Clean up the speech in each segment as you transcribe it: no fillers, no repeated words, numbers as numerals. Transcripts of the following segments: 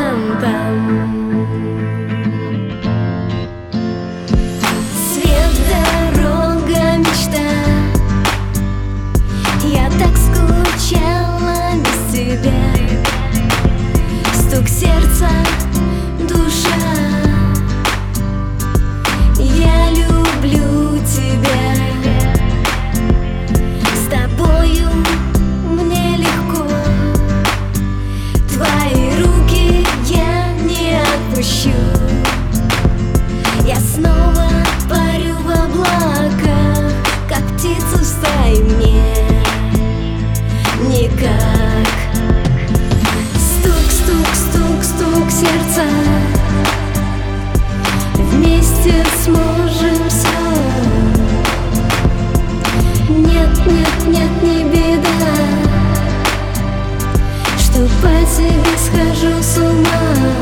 лампам. Свет, дорога, мечта. Я так скучала без тебя. Стук сердца, душа. Я люблю тебя. С тобою мне легко. Твои руки я не отпущу. Я снова парю в облаках, как птица в стае мне никак. Стук, стук, стук, стук сердца. Вместе сможем все. Нет, нет, нет, не беда, что по тебе схожу с ума.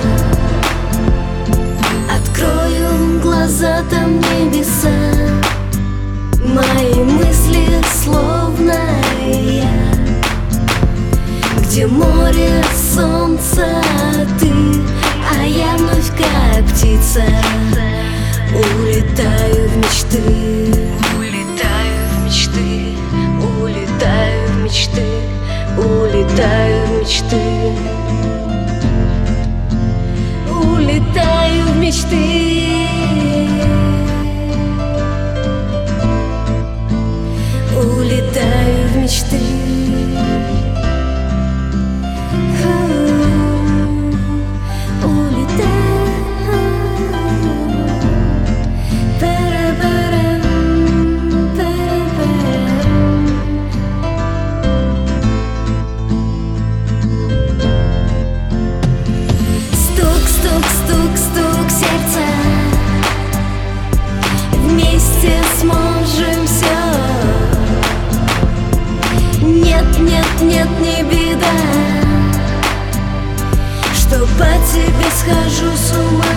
Открою глаза, там небеса. Мои мысли словно я, где море, солнце, ты, а я вновь как птица. Улетаю в мечты. Улетаю в мечты. Улетаю в мечты. Улетаю в мечты. Улетаю в мечты. Улетаю в мечты. Стук сердца. Вместе сможем все. Нет, нет, нет, не беда, что по тебе схожу с ума.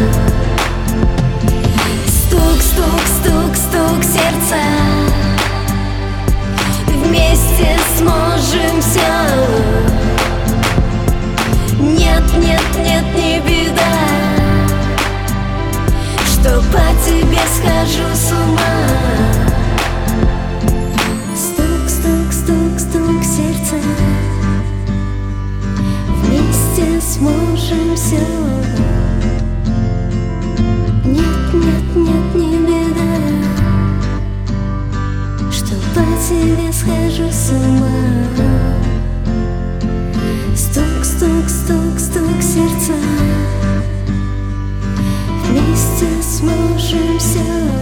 Стук, стук, стук, стук сердца. Вместе сможем все. Нет, нет, нет, не беда, что по тебе схожу с ума. Стук, стук, стук, стук сердца. Вместе сможем все. Нет, нет, нет, не беда, что по тебе схожу с ума. Стук, стук, стук, стук сердца. Вместе сможем все.